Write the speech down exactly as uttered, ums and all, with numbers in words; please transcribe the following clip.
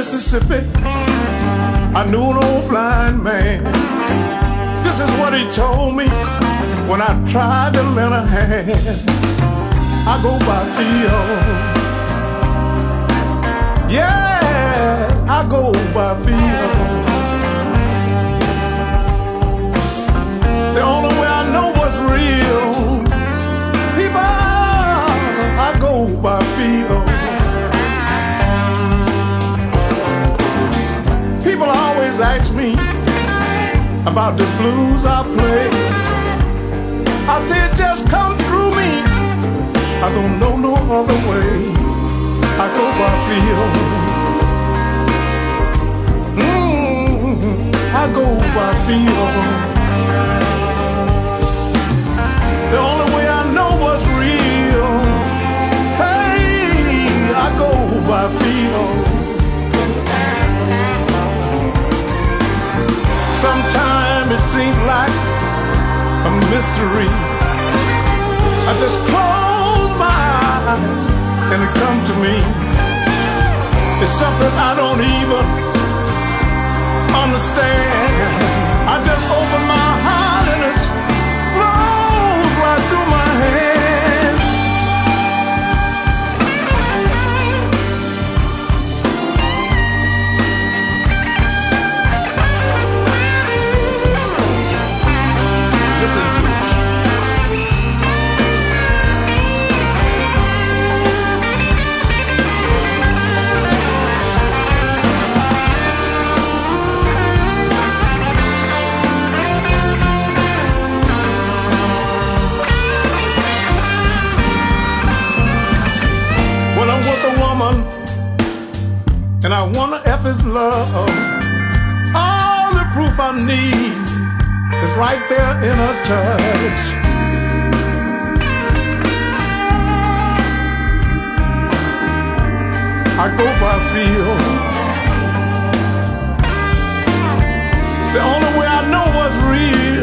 Mississippi, I knew an old blind man. This is what he told me when I tried to lend a hand. I go by feel. Yeah, I go by feel. The only way I know what's real, people, I go by feel. People always ask me about the blues I play. I say it just comes through me. I don't know no other way. I go by feel. Mm, I go by feel. The only way I know what's real. Hey, I go by feel. Sometimes it seems like a mystery. I just close my eyes and it comes to me. It's something I don't even understand. I just open my heart and it flows right through my hands. Listen to it. When I'm with a woman and I wanna F his love, all the proof I need is right there in her touch. I go by feel. The only way I know what's real.